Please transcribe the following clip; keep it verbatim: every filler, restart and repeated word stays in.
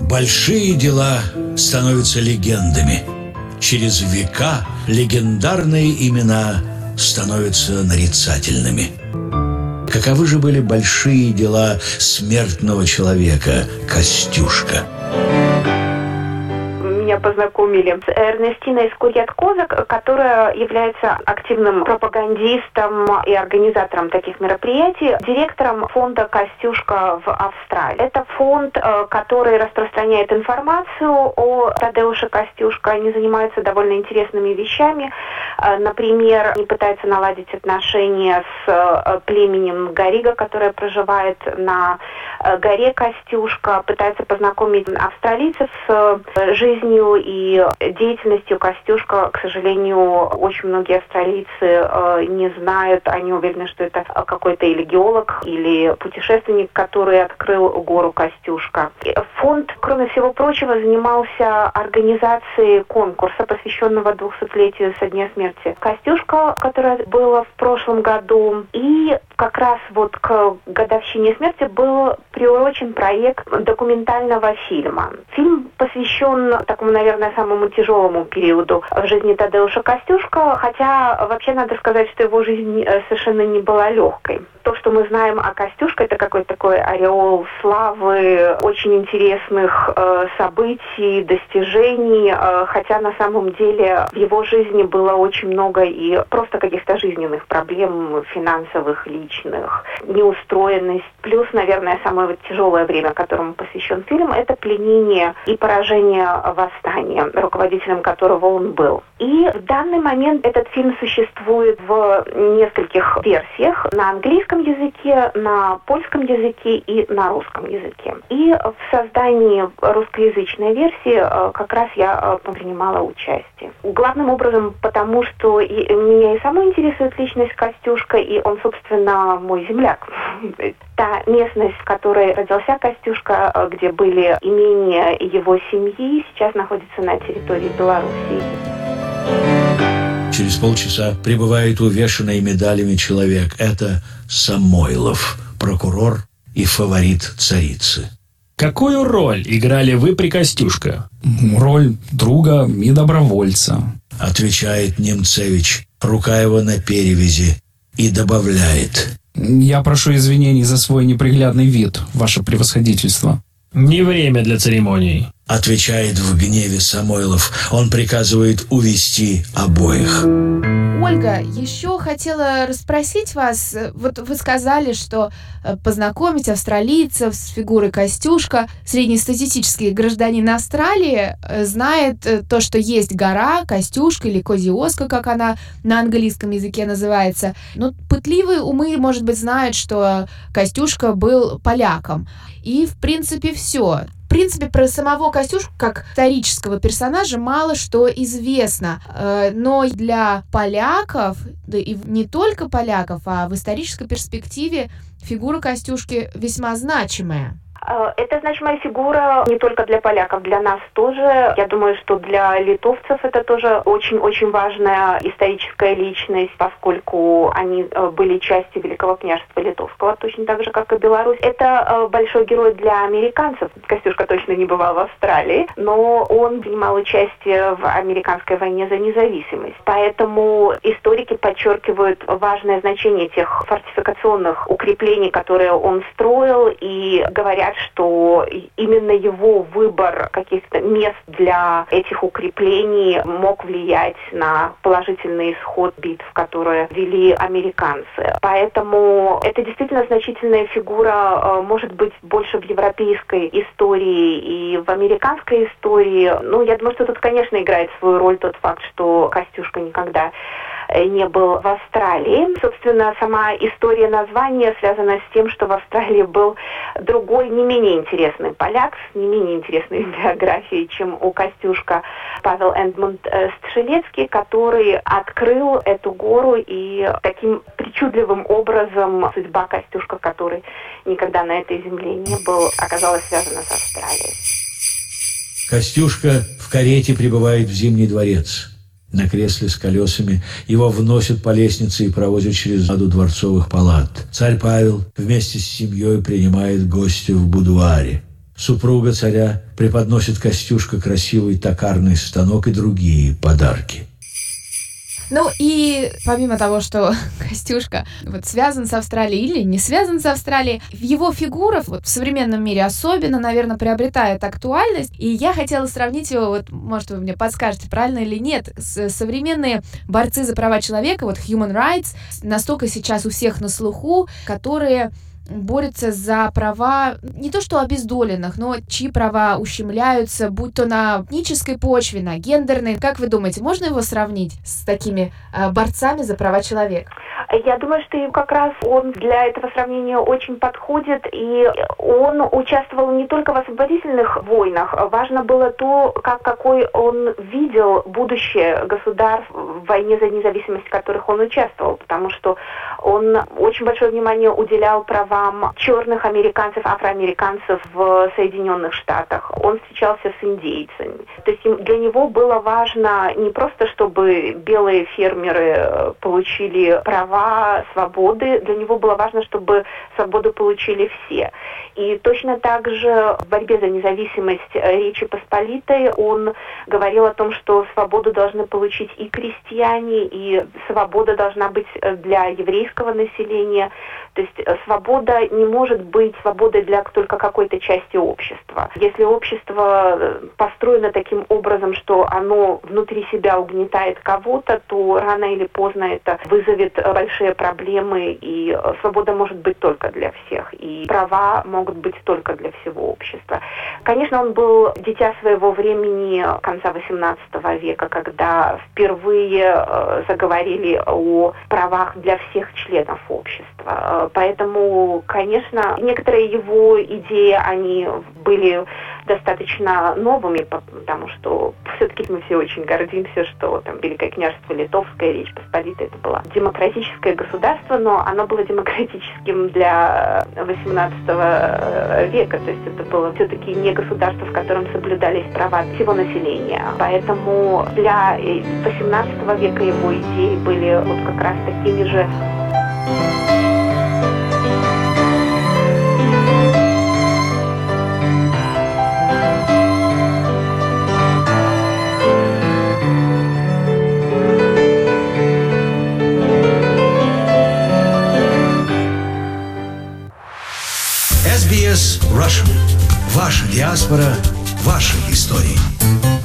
Большие дела становятся легендами. Через века легендарные имена становятся нарицательными. Каковы же были большие дела смертного человека Костюшка? Меня познакомили с Эрнестиной Скурьят-Козак, которая является активным пропагандистом и организатором таких мероприятий, директором фонда «Костюшка» в Австралии. Это фонд, который распространяет информацию о Тадеуше Костюшка. Они занимаются довольно интересными вещами. Например, они пытаются наладить отношения с племенем Гарига, которое проживает на горе Костюшка, пытаются познакомить австралийцев с жизнью и деятельностью Костюшка. К сожалению, очень многие австралийцы э, не знают, они уверены, что это какой-то или геолог, или путешественник, который открыл гору Костюшка. Фонд, кроме всего прочего, занимался организацией конкурса, посвященного двухсотлетию со дня смерти Костюшка, которое было в прошлом году. И как раз вот к годовщине смерти был приурочен проект документального фильма. Фильм посвящен такому, наверное, самому тяжелому периоду в жизни Тадеуша Костюшка, хотя вообще надо сказать, что его жизнь совершенно не была легкой. То, что мы знаем о Костюшке, это какой-то такой ореол славы, очень интересных э, событий, достижений, э, хотя на самом деле в его жизни было очень много и просто каких-то жизненных проблем, финансовых, личных, неустроенность. Плюс, наверное, самое вот тяжелое время, которому посвящен фильм, это пленение и поражение восстания, руководителем которого он был. И в данный момент этот фильм существует в нескольких версиях: на английском языке, на польском языке и на русском языке. И в создании русскоязычной версии как раз я принимала участие. Главным образом потому, что и, меня и саму интересует личность Костюшка, и он, собственно, мой земляк. Та местность, в которой родился Костюшка, где были имения его семьи, сейчас находится на территории Белоруссии. Через полчаса прибывает увешанный медалями человек. Это Самойлов, прокурор и фаворит царицы. Какую роль играли вы при Костюшка? Роль друга и добровольца. Отвечает Немцевич, рука его на перевязи, и добавляет: Я прошу извинений за свой неприглядный вид, ваше превосходительство. Не время для церемоний. Отвечает в гневе Самойлов. Он приказывает увести обоих. Ольга, еще хотела расспросить вас. Вот вы сказали, что познакомить австралийцев с фигурой Костюшка. Среднестатистический гражданин Австралии знает то, что есть гора Костюшка или Козиоска, как она на английском языке называется. Но пытливые умы, может быть, знают, что Костюшка был поляком. И, в принципе, все. В принципе, про самого Костюшку, как исторического персонажа, мало что известно. Но для поляков, да и не только поляков, а в исторической перспективе фигура Костюшки весьма значимая. Это значимая фигура не только для поляков, для нас тоже. Я думаю, что для литовцев это тоже очень-очень важная историческая личность, поскольку они были частью Великого княжества Литовского, точно так же, как и Беларусь. Это большой герой для американцев. Костюшка точно не бывал в Австралии, но он принимал участие в американской войне за независимость. Поэтому историки подчеркивают важное значение тех фортификационных укреплений, которые он строил, и говорят, что именно его выбор каких-то мест для этих укреплений мог влиять на положительный исход битв, которые вели американцы. Поэтому это действительно значительная фигура, может быть, больше в европейской истории и в американской истории. Ну, я думаю, что тут, конечно, играет свою роль тот факт, что Костюшка никогда не был в Австралии. Собственно, сама история названия связана с тем, что в Австралии был другой, не менее интересный поляк с не менее интересной биографией, чем у Костюшка, Павел Эдмунд Стрелецкий, который открыл эту гору, и таким причудливым образом судьба Костюшка, который никогда на этой земле не был, оказалась связана с Австралией. Костюшка в карете прибывает в Зимний дворец. На кресле с колесами его вносят по лестнице и проводят через ряду дворцовых палат. Царь Павел вместе с семьей принимает гостя в будуаре. Супруга царя преподносит Костюшка красивый токарный станок и другие подарки. Ну и помимо того, что Костюшка вот связан с Австралией или не связан с Австралией, его фигура вот в современном мире особенно, наверное, приобретает актуальность. И я хотела сравнить его, вот, может, вы мне подскажете, правильно или нет, с современные борцы за права человека, вот human rights, настолько сейчас у всех на слуху, которые борются за права не то что обездоленных, но чьи права ущемляются, будь то на этнической почве, на гендерной. Как вы думаете, можно его сравнить с такими э, борцами за права человека? Я думаю, что как раз он для этого сравнения очень подходит, и он участвовал не только в освободительных войнах. Важно было то, как, какой он видел будущее государств в войне за независимость, в которых он участвовал, потому что он очень большое внимание уделял правам черных американцев, афроамериканцев в Соединенных Штатах. Он встречался с индейцами. То есть для него было важно не просто, чтобы белые фермеры получили права, свободы, для него было важно, чтобы свободу получили все. И точно так же в борьбе за независимость Речи Посполитой он говорил о том, что свободу должны получить и крестьяне, и свобода должна быть для еврейского населения. То есть свобода не может быть свободой для только какой-то части общества. Если общество построено таким образом, что оно внутри себя угнетает кого-то, то рано или поздно это вызовет большие проблемы, и свобода может быть только для всех, и права могут быть только для всего общества. Конечно, он был дитя своего времени конца восемнадцатого века, когда впервые заговорили о правах для всех членов общества. Поэтому, конечно, некоторые его идеи, они были достаточно новыми, потому что все-таки мы все очень гордимся, что там Великое княжество Литовское, Речь Посполитая, это было демократическое государство, но оно было демократическим для восемнадцатого века, то есть это было все-таки не государство, в котором соблюдались права всего населения. Поэтому для восемнадцатого века его идеи были вот как раз такими же. эс би эс Russian. Ваша диаспора, ваши истории.